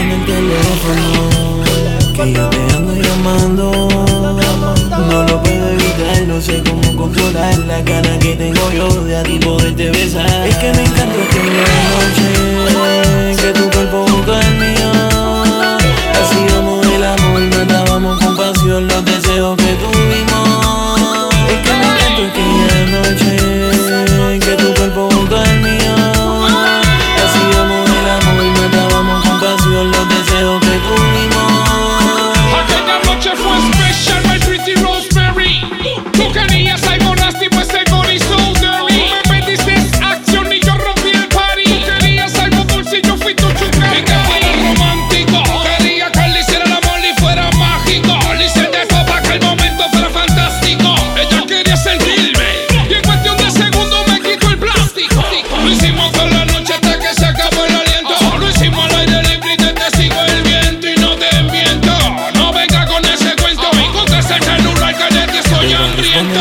responde el teléfono, que yo te ando llamando. No lo puedo evitar, no sé cómo controlar la gana que tengo yo de a ti poderte besar. Es que me encantó aquella noche que tu cuerpo junto al mío. Hacíamos el amor, matábamos con pasión los deseos que tuvimos. Es que me encantó aquella noche que tu cuerpo junto al mío. Hacíamos el amor, matábamos con pasión los deseos que tuvimos. Aquella noche fue special, my pretty Rosemary. Tú querías algo nasty, pues el body so dirty. Me pediste acción y yo rompí el party. Tú querías algo dulce y yo fui tu chuca. Y que fuera romántico, quería que le hiciera el amor y fuera mágico. Le hice de todo para que el momento fuera fantástico. Ella quería sentirme y en cuestión de segundos me quitó el plástico. Lo hicimos toda la noche hasta que se acabó el aliento. Lo hicimos al aire libre y te testigo el viento y no te miento. No venga con ese cuento y contesta el celular que de ti estoy hambriento.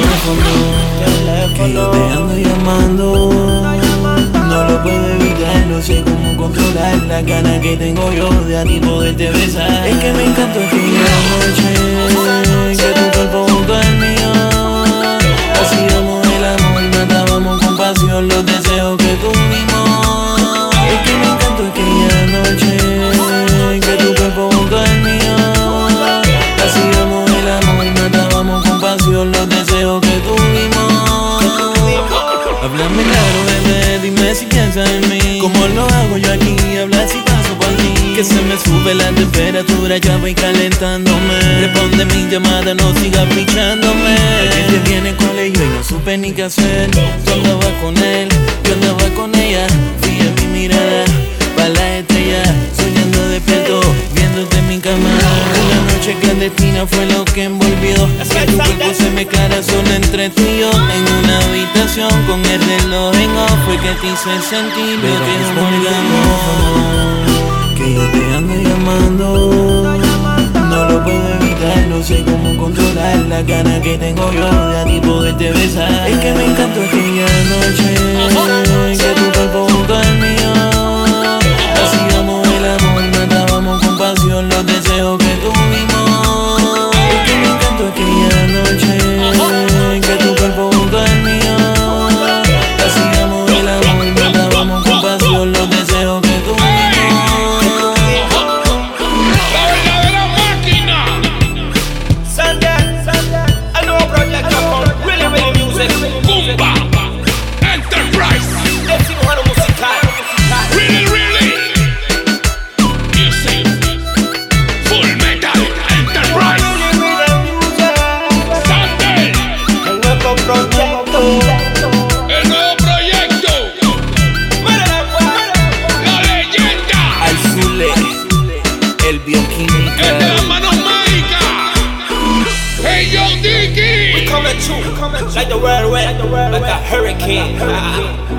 Que yo te ando llamando. No lo puedo evitar, no sé cómo controlar la gana que tengo yo de a ti poderte besar. Es que me encantó aquella noche que tu cuerpo junto al mío. Hacíamos el amor, matábamos con pasión los deseos que tuvimos. Es que me encantó aquella noche que tu cuerpo junto al mío. Hacíamos el amor, matábamos con pasión los deseos que tuvimos. Háblame claro, bebé, dime si piensas en mí. ¿Cómo lo hago yo aquí? Habla si paso por ti. Que se me sube la temperatura, ya voy calentándome. Responde mi llamada, no sigas pichándome. Alguien te viene con ello y no supe ni qué hacer. Tú andabas con él, yo andaba con ella. Fui en mi mirada, pa' la estrella. Soñando despierto, viéndote en mi cama. Una noche clandestina fue lo que envolvió. Hacía tu cuerpo se mezclara solo entre tú y yo. En una habitación con el reloj en off fue que te hice sentir lo que olvidamos. Que yo te ando llamando. No lo puedo evitar, no sé cómo controlar la gana que tengo yo de a ti poderte besar. Es que me encantó aquella noche que tu cuerpo junto al mío. Hacíamos el amor, matábamos con pasión los deseos que tuvimos. Es que me encantó aquella noche que tu cuerpo junto al mío. Hacíamos el amor, matábamos con pasión los deseos que tuvimos. La verdadera máquina. Sunday, a nuevo proyecto con Really Music. Kumba Enterprise. Es cirujano musical. Really Music. Full Metal Enterprise. Sunday, El nuevo proyecto. el nuevo proyecto. La leyenda. Al Zule, el Es de bioquímica. las manos mágicas. Hey yo, Dicky. Coming true, like the whirlwind, like a hurricane.